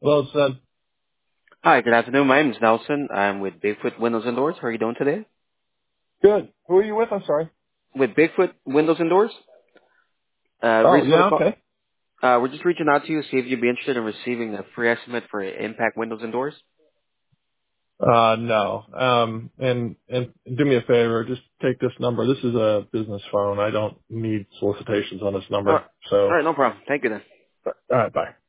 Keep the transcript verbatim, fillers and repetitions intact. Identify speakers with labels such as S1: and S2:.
S1: Well said.
S2: Hi, good afternoon. My name is Nelson. I'm with Bigfoot Windows and Doors. How are you doing today?
S1: Good. Who are you with? I'm sorry.
S2: With Bigfoot Windows and Doors? Uh,
S1: Oh,
S2: reason for the
S1: yeah,
S2: call,
S1: okay.
S2: uh, we're just reaching out to you to see if you'd be interested in receiving a free estimate for Impact Windows and Doors.
S1: Uh, no. Um, and, and do me a favor, just take this number. This is a business phone. I don't need solicitations on this
S2: All
S1: number.
S2: right. All
S1: So,
S2: right, no problem. Thank you then.
S1: all right, bye.